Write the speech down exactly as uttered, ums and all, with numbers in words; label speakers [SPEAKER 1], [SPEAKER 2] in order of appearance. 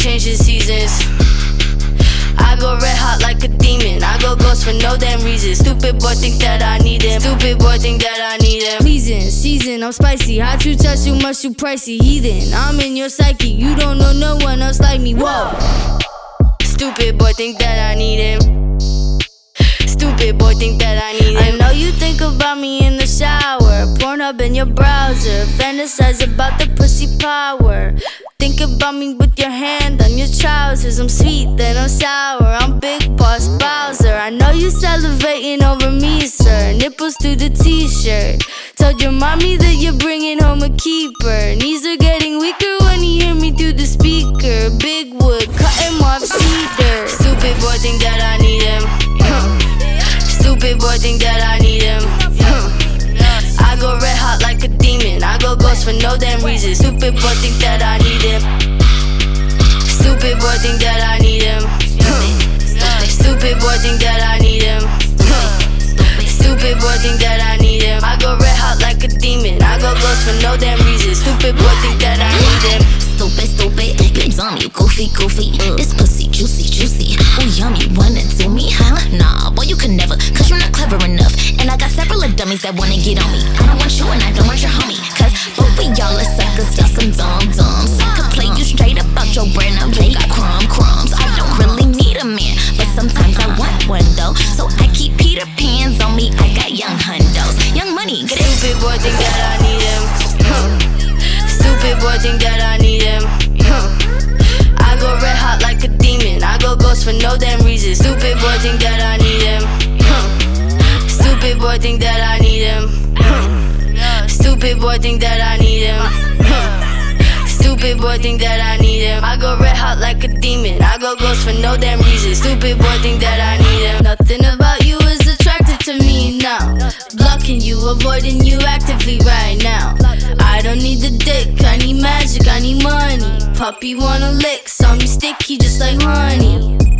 [SPEAKER 1] changing seasons. I go red hot like a demon. I go ghost for no damn reason. Stupid boy think that I need him. Stupid boy think that I need him. Pleasing, season, I'm spicy. Hot you touch too much, you pricey. Heathen, I'm in your psyche. You don't know no one else like me. Whoa. Stupid boy think that I need him. Stupid boy think that I need him. I know you think about me in the shower. Porn up in your browser. Fantasize about the pussy power. Think about me with your hand on your trousers. I'm sweet, then I'm sour. I'm Big Boss Bowser. I know you salivating over me, sir. Nipples through the t-shirt. Told your mommy that you're bringing home a keeper. Knees are getting weaker when you hear me through the speaker. Big wood, cutting off cedar. Stupid boy think that I need him. Stupid boy think that I need him. I go red hot like a demon. I go ghost for no damn reason. Stupid boy think that I need him. Stupid boy think that I need him. Stupid boy think that I need him. Stupid boy think that I need him. I go red hot like a demon. I go ghost for no damn reason. Stupid boy think that I need him.
[SPEAKER 2] Stupid, stupid, you dumb, you goofy, goofy. This pussy juicy, juicy. Ooh, yum, you wanna do me, huh? Nah, boy, you can never, cause you're not clever enough. And I got several of dummies that wanna get on me. I don't want you and I don't want your homie. Cause both of y'all are suckers, y'all some dumb dumbs. I could play you straight about your brand, now you got crumb crumbs. I don't really need a man, but sometimes I want one though. So I keep Peter Pans on me, I got young hundos. Young money, get it.
[SPEAKER 1] Stupid boy think that I need him. Stupid boy think that I need him. I go red hot like a demon. I go ghost for no damn reason. Stupid boy think that I need him. Stupid boy think that I need him. Stupid boy think that I need him. Stupid boy think that I need him. I go red hot like a demon. I go ghost for no damn reason. Stupid boy think that I need him. Nothing about you is attractive to me now. Blocking you, avoiding you actively right now. I don't need the dick, I need magic, I need money. Puppy wanna lick, saw me sticky just like honey.